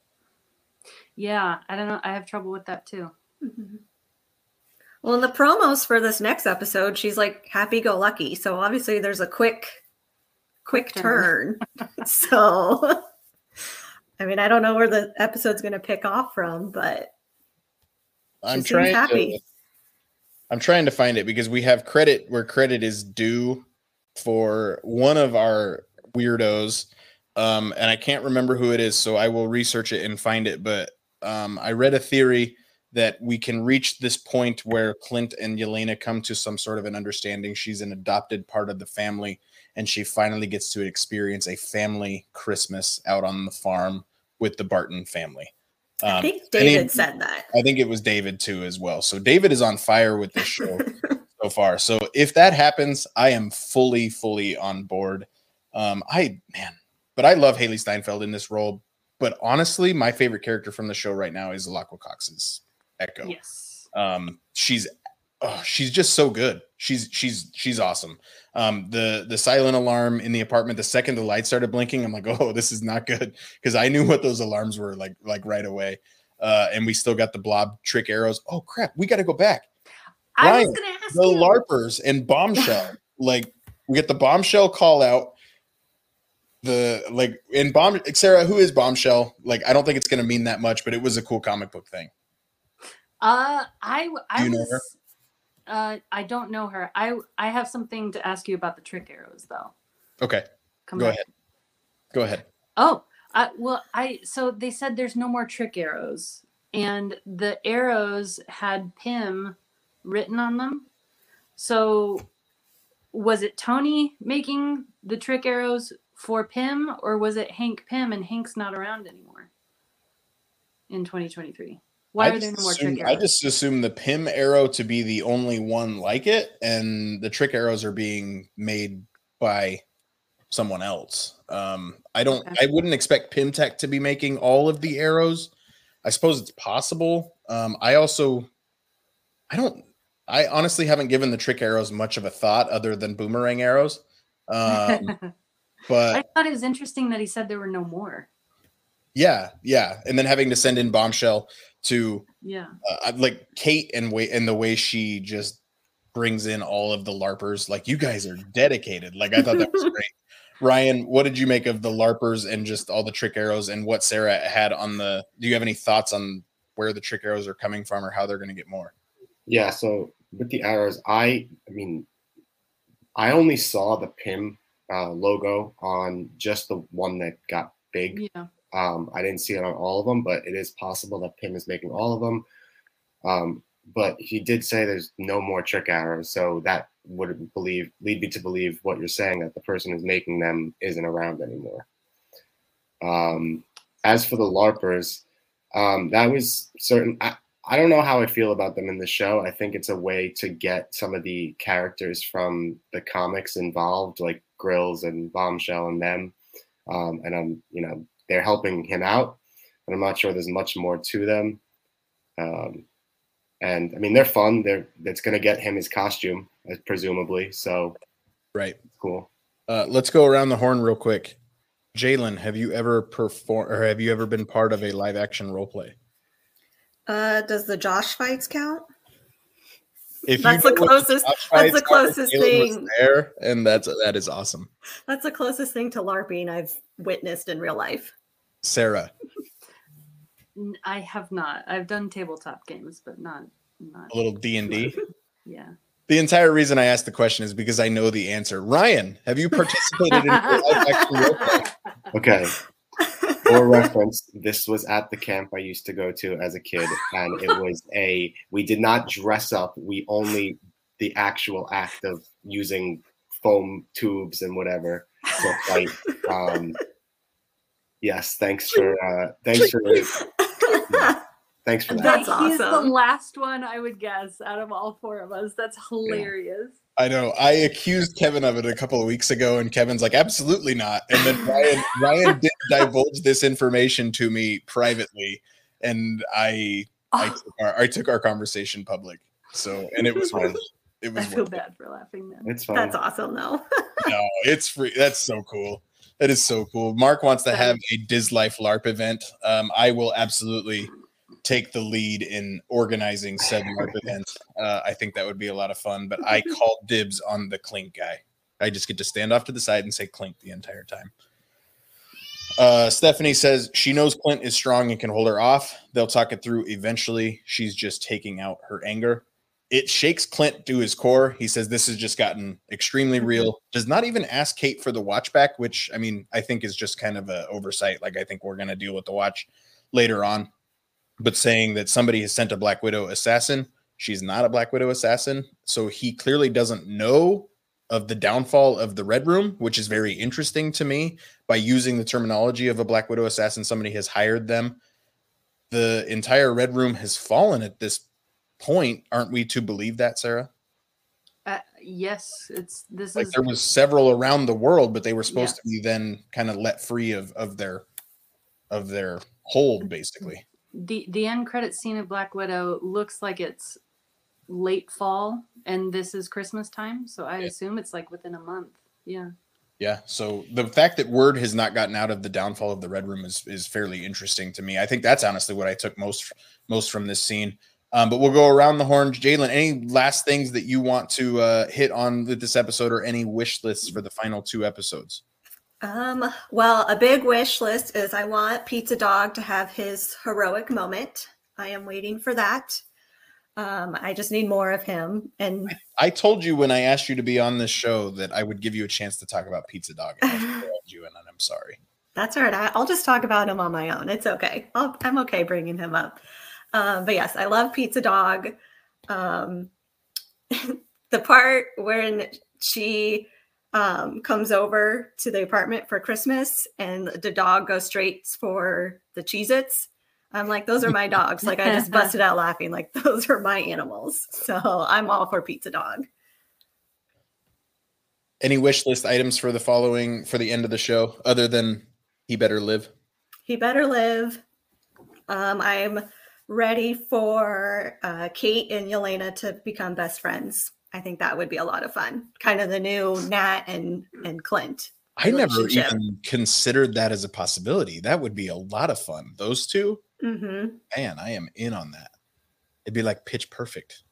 know. I have trouble with that too. Mm-hmm. Well, in the promos for this next episode, she's like happy-go-lucky. So obviously there's a quick turn. So, I mean, I don't know where the episode's going to pick off from, but I'm trying to find it because we have credit where credit is due for one of our weirdos. And I can't remember who it is, so I will research it and find it. But I read a theory that we can reach this point where Clint and Yelena come to some sort of an understanding. She's an adopted part of the family, and she finally gets to experience a family Christmas out on the farm with the Barton family. I think David said that. I think it was David too as well. So David is on fire with this show so far. So if that happens, I am fully on board. But I love Haley Steinfeld in this role. But honestly, my favorite character from the show right now is Alaqua Cox's Echo. Yes. She's just so good. She's awesome. The silent alarm in the apartment, the second the light started blinking, I'm like, oh, this is not good, because I knew what those alarms were like right away. And we still got the blob trick arrows. Oh crap, we got to go back. I was gonna ask the LARPers and Bombshell. Like we get the Bombshell call out. Sarah, who is Bombshell? Like, I don't think it's gonna mean that much, but it was a cool comic book thing. I know her? I don't know her. I have something to ask you about the trick arrows, though. Okay. Go ahead. Oh, so they said there's no more trick arrows, and the arrows had Pym written on them. So was it Tony making the trick arrows for Pym, or was it Hank Pym, and Hank's not around anymore in 2023? Why are there no more trick arrows? I just assume the Pym arrow to be the only one like it, and the trick arrows are being made by someone else. I wouldn't expect Pym Tech to be making all of the arrows. I suppose it's possible. I honestly haven't given the trick arrows much of a thought other than boomerang arrows. But I thought it was interesting that he said there were no more. Yeah. And then having to send in Bombshell to like Kate and the way she just brings in all of the LARPers. Like, you guys are dedicated. Like, I thought that was great. Ryan, what did you make of the LARPers and just all the trick arrows, and what Sarah had on do you have any thoughts on where the trick arrows are coming from or how they're going to get more? Yeah. So with the arrows, I only saw the Pym logo on just the one that got big. Yeah. I didn't see it on all of them, but it is possible that Pym is making all of them. But he did say there's no more trick arrows, so that would lead me to believe what you're saying, that the person who's making them isn't around anymore. As for the LARPers, that was certain. I don't know how I feel about them in the show. I think it's a way to get some of the characters from the comics involved, like Grills and Bombshell and them. And they're helping him out, and I'm not sure there's much more to them. And I mean, they're fun. That's going to get him his costume, presumably. So, right, cool. Let's go around the horn real quick. Jalen, have you ever performed, or have you ever been part of a live action role play? Does the Josh fights count? That's the closest. That's the closest thing. There, and that is awesome. That's the closest thing to LARPing I've witnessed in real life. Sarah, I have not. I've done tabletop games, but not a little D&D. Yeah. The entire reason I asked the question is because I know the answer. Ryan, have you participated in a live action role play? Okay. For reference, this was at the camp I used to go to as a kid, and it was we did not dress up. We only the actual act of using foam tubes and whatever to fight. Yes, thanks for that. That's awesome. He's the last one I would guess out of all four of us. That's hilarious. Yeah. I know. I accused Kevin of it a couple of weeks ago, and Kevin's like, absolutely not. And then Ryan did divulge this information to me privately, and I took our conversation public. So, and it was fun. I feel bad for laughing then. It's fun. That's awesome, though. No, it's free. That's so cool. That is so cool. Mark wants to have a Diz Life LARP event. I will absolutely take the lead in organizing said LARP event. I think that would be a lot of fun, but I call dibs on the Clink guy. I just get to stand off to the side and say Clink the entire time. Stephanie says she knows Clint is strong and can hold her off. They'll talk it through eventually. She's just taking out her anger. It shakes Clint to his core. He says this has just gotten extremely real. Does not even ask Kate for the watch back, which I mean, I think is just kind of an oversight. Like I think we're going to deal with the watch later on. But saying that somebody has sent a Black Widow assassin, she's not a Black Widow assassin. So he clearly doesn't know of the downfall of the Red Room, which is very interesting to me. By using the terminology of a Black Widow assassin, somebody has hired them. The entire Red Room has fallen at this point. Aren't we to believe that, Sarah? Yes, there was several around the world, but they were supposed to be then kind of let free of their hold, basically. The end credit scene of Black Widow looks like it's late fall, and this is Christmas time, so I assume it's like within a month. Yeah. So the fact that word has not gotten out of the downfall of the Red Room is fairly interesting to me. I think that's honestly what I took most from this scene. But we'll go around the horn. Jalen, any last things that you want to hit on with this episode, or any wish lists for the final 2 episodes? Well, a big wish list is I want Pizza Dog to have his heroic moment. I am waiting for that. I just need more of him. And I told you when I asked you to be on this show that I would give you a chance to talk about Pizza Dog. And I failed you, and I'm sorry. That's all right. I'll just talk about him on my own. It's okay. I'm okay bringing him up. But yes, I love Pizza Dog. The part when she comes over to the apartment for Christmas and the dog goes straight for the Cheez-Its. I'm like, those are my dogs. Like I just busted out laughing. Like those are my animals. So I'm all for Pizza Dog. Any wish list items for the end of the show other than he better live? He better live. I'm ready for Kate and Yelena to become best friends. I think that would be a lot of fun. Kind of the new Nat and Clint. I never even considered that as a possibility. That would be a lot of fun. Those two? Mm-hmm. Man, I am in on that. It'd be like Pitch Perfect.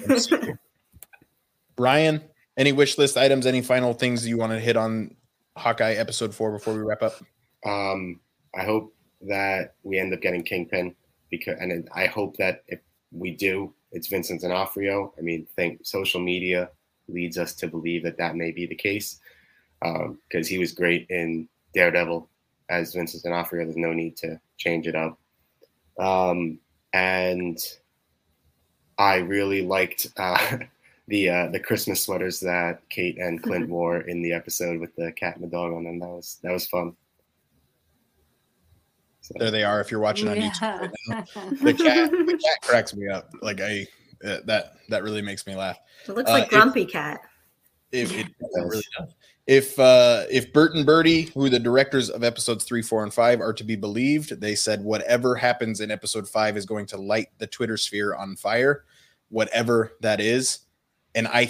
Ryan, any wish list items, any final things you want to hit on Hawkeye episode 4 before we wrap up? I hope that we end up getting Kingpin, and I hope that if we do, it's Vincent D'Onofrio. I mean, social media leads us to believe that may be the case, because he was great in Daredevil as Vincent D'Onofrio. There's no need to change it up. And I really liked the Christmas sweaters that Kate and Clint wore in the episode with the cat and the dog on them. That was fun. So. There they are. If you're watching on YouTube right now, the cat cracks me up. Like that really makes me laugh. It looks like Grumpy Cat. It really does. If Bert and Bertie, who are the directors of episodes 3, 4, and 5, are to be believed, they said whatever happens in episode 5 is going to light the Twitter sphere on fire, whatever that is. And I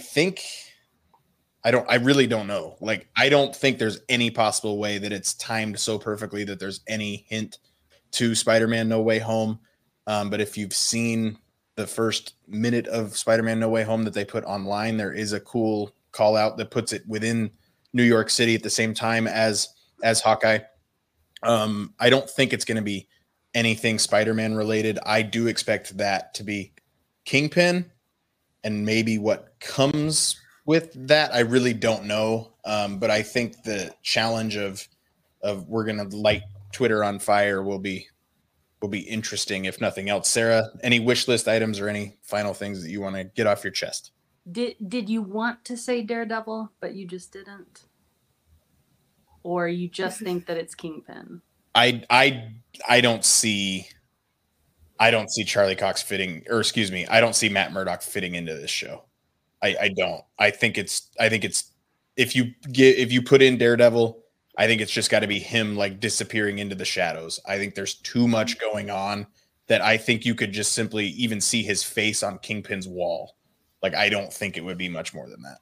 really don't know. Like, I don't think there's any possible way that it's timed so perfectly that there's any hint to Spider-Man No Way Home. But if you've seen the first minute of Spider-Man No Way Home that they put online, there is a cool call out that puts it within New York City at the same time as Hawkeye. I don't think it's going to be anything Spider-Man related. I do expect that to be Kingpin, and maybe what comes with that, I really don't know. But I think the challenge of we're going to light Twitter on fire will be interesting, if nothing else. Sarah, any wish list items or any final things that you want to get off your chest? Did you want to say Daredevil, but you just didn't? Or you just think that it's Kingpin? I don't see Charlie Cox fitting, or excuse me, I don't see Matt Murdock fitting into this show. I don't. I think it's if you put in Daredevil, I think it's just got to be him like disappearing into the shadows. I think there's too much going on that I think you could just simply even see his face on Kingpin's wall. Like, I don't think it would be much more than that.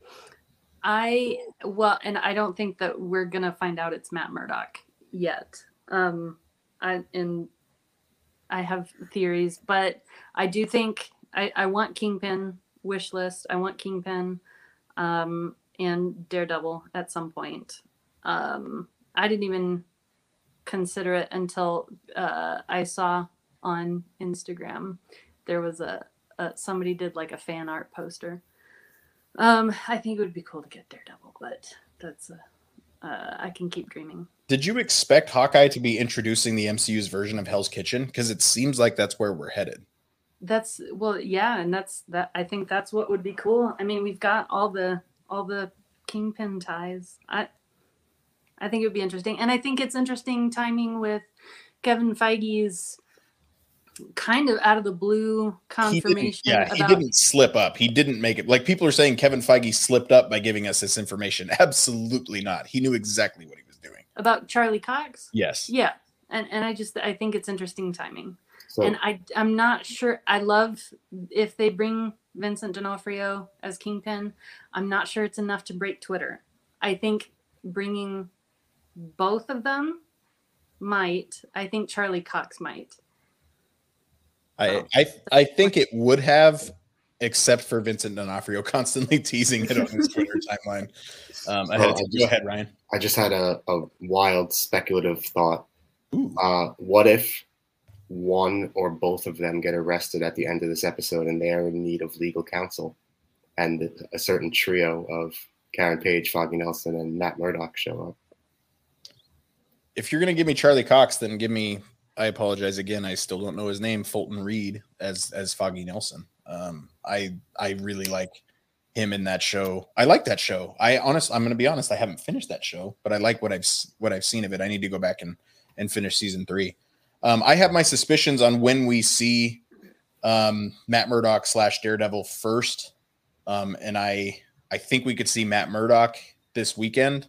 And I don't think that we're gonna find out it's Matt Murdock yet. I have theories, but I do think I want Kingpin wish list. I want Kingpin and Daredevil at some point. I didn't even consider it until I saw on Instagram there was somebody did like a fan art poster. I think it would be cool to get Daredevil, but that's I can keep dreaming. Did you expect Hawkeye to be introducing the MCU's version of Hell's Kitchen? Because it seems like that's where we're headed. Yeah, and that's that. I think that's what would be cool. I mean, we've got all the Kingpin ties. I think it would be interesting, and I think it's interesting timing with Kevin Feige's kind of out of the blue confirmation. He didn't slip up. He didn't make it. Like, people are saying Kevin Feige slipped up by giving us this information. Absolutely not. He knew exactly what he was doing. About Charlie Cox? Yes. Yeah. And I think it's interesting timing. So, and I'm not sure. I love if they bring Vincent D'Onofrio as Kingpin. I'm not sure it's enough to break Twitter. I think bringing both of them might. I think Charlie Cox might. I think it would have, except for Vincent D'Onofrio constantly teasing it on his Twitter timeline. Go ahead, Ryan. I just had a wild speculative thought. What if one or both of them get arrested at the end of this episode and they are in need of legal counsel, and a certain trio of Karen Page, Foggy Nelson, and Matt Murdock show up? If you're going to give me Charlie Cox, then give me, I apologize again, I still don't know his name, Fulton Reed as Foggy Nelson. I really like him in that show. I like that show. I'm going to be honest, I haven't finished that show, but I like what I've seen of it. I need to go back and finish season 3. I have my suspicions on when we see Matt Murdock / Daredevil first. And I think we could see Matt Murdock this weekend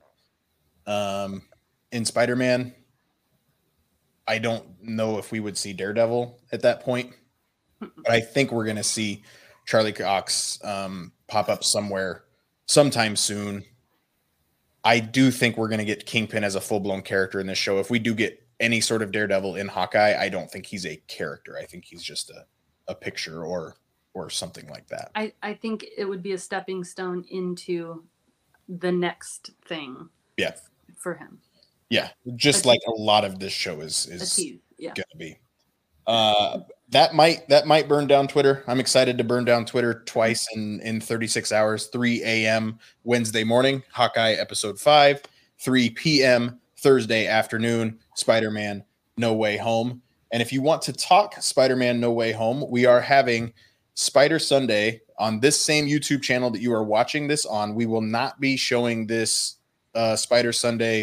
in Spider-Man. I don't know if we would see Daredevil at that point, but I think we're going to see Charlie Cox pop up sometime soon. I do think we're going to get Kingpin as a full-blown character in this show. If we do get any sort of Daredevil in Hawkeye, I don't think he's a character. I think he's just a picture or something like that. I think it would be a stepping stone into the next thing. Yeah. For him. Yeah. Just like a lot of this show is going to be. That might burn down Twitter. I'm excited to burn down Twitter twice in 36 hours, 3 a.m. Wednesday morning, Hawkeye episode 5, 3 p.m. Thursday afternoon, Spider-Man No Way Home. And if you want to talk Spider-Man No Way Home, we are having Spider Sunday on this same YouTube channel that you are watching this on. We will not be showing this Spider Sunday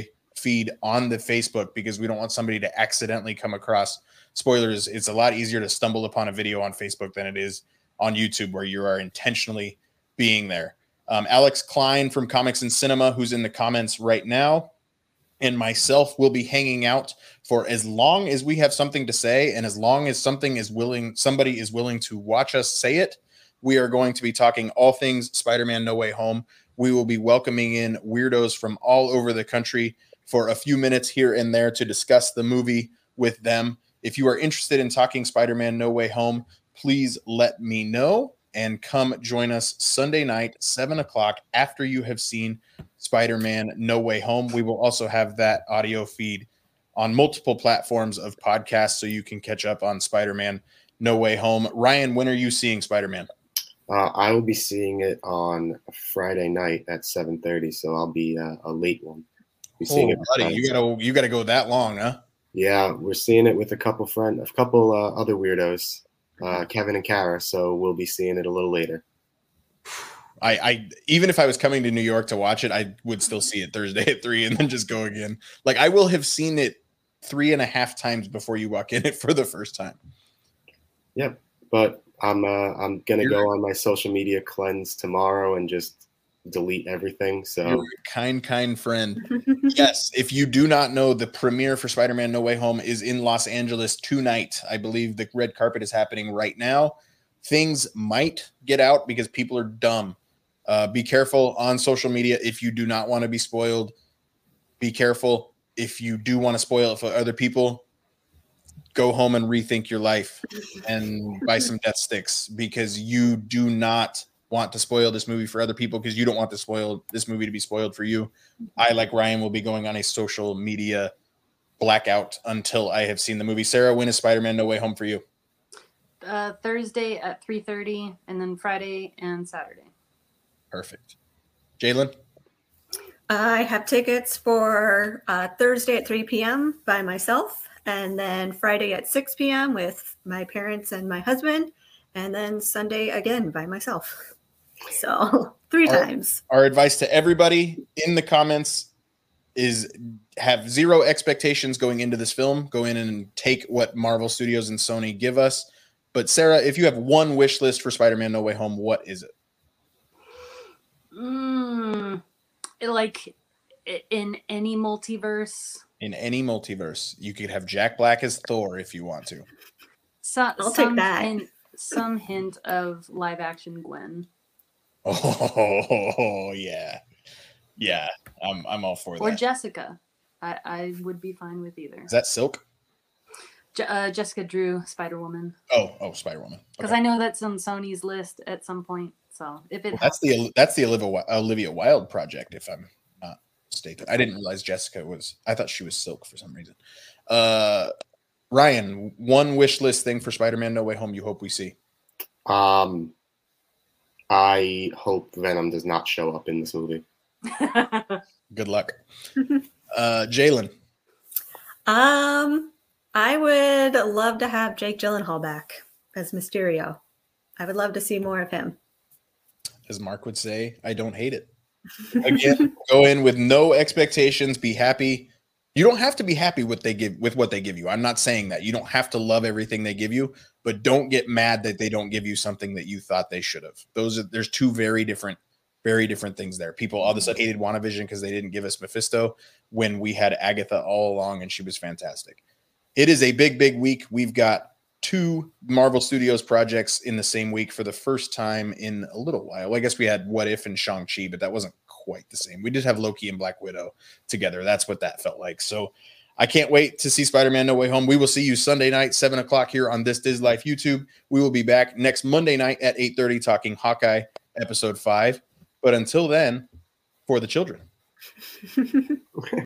feed on the Facebook because we don't want somebody to accidentally come across spoilers. It's a lot easier to stumble upon a video on Facebook than it is on YouTube, where you are intentionally being there. Alex Klein from Comics and Cinema, who's in the comments right now, and myself will be hanging out for as long as we have something to say, and as long as somebody is willing to watch us say it. We are going to be talking all things Spider-Man No Way Home. We will be welcoming in weirdos from all over the country for a few minutes here and there to discuss the movie with them. If you are interested in talking Spider-Man No Way Home, please let me know and come join us Sunday night, 7 o'clock, after you have seen Spider-Man No Way Home. We will also have that audio feed on multiple platforms of podcasts so you can catch up on Spider-Man No Way Home. Ryan, when are you seeing Spider-Man? I will be seeing it on Friday night at 7:30, so I'll be a late one. Seeing it, buddy, you gotta go that long, huh? Yeah, we're seeing it with a couple other weirdos, Kevin and Kara. So we'll be seeing it a little later. I even if I was coming to New York to watch it, I would still see it Thursday at 3 and then just go again. Like, I will have seen it 3.5 times before you walk in it for the first time. Yep, but I'm gonna go on my social media cleanse tomorrow and just delete everything. So you're a kind friend. Yes, if you do not know, the premiere for Spider-Man No Way Home is in Los Angeles tonight. I believe the red carpet is happening right now. Things might get out because people are dumb. Be careful on social media if you do not want to be spoiled. Be careful if you do want to spoil it for other people. Go home and rethink your life and buy some death sticks, because you do not want to spoil this movie for other people, because you don't want this movie to be spoiled for you. I, like Ryan, will be going on a social media blackout until I have seen the movie. Sarah, when is Spider-Man No Way Home for you? Thursday at 3:30, and then Friday and Saturday. Perfect. Jalen? I have tickets for Thursday at 3 p.m. by myself, and then Friday at 6 p.m. with my parents and my husband, and then Sunday again by myself. So 3 times. Our advice to everybody in the comments is have zero expectations going into this film. Go in and take what Marvel Studios and Sony give us. But Sarah, if you have one wish list for Spider-Man No Way Home, what is it? Like in any multiverse. In any multiverse, you could have Jack Black as Thor if you want to. I'll take that. Some hint of live action Gwen. Oh yeah, yeah. I'm all for that. Or Jessica. I would be fine with either. Is that Silk? Jessica Drew, Spider-Woman. Oh, Spider-Woman. Because I know that's on Sony's list at some point. So if it that's the Olivia Wilde project, if I'm not mistaken. I didn't realize Jessica was. I thought she was Silk for some reason. Ryan, one wish list thing for Spider-Man No Way Home you hope we see. I hope Venom does not show up in this movie. Good luck. Jalen. I would love to have Jake Gyllenhaal back as Mysterio. I would love to see more of him. As Mark would say, I don't hate it. Again, go in with no expectations. Be happy. You don't have to be happy with what they give you. I'm not saying that. You don't have to love everything they give you, but don't get mad that they don't give you something that you thought they should have. There's two very different things there. People all of a sudden hated WandaVision because they didn't give us Mephisto when we had Agatha all along and she was fantastic. It is a big week. We've got 2 Marvel Studios projects in the same week for the first time in a little while. I guess we had What If and Shang-Chi, but that wasn't quite the same. We did have Loki and Black Widow together. That's what that felt like. So I can't wait to see Spider-Man No Way Home. We will see you Sunday night, 7 o'clock here on This Diz Life YouTube. We will be back next Monday night at 8:30 talking Hawkeye episode 5. But until then, for the children.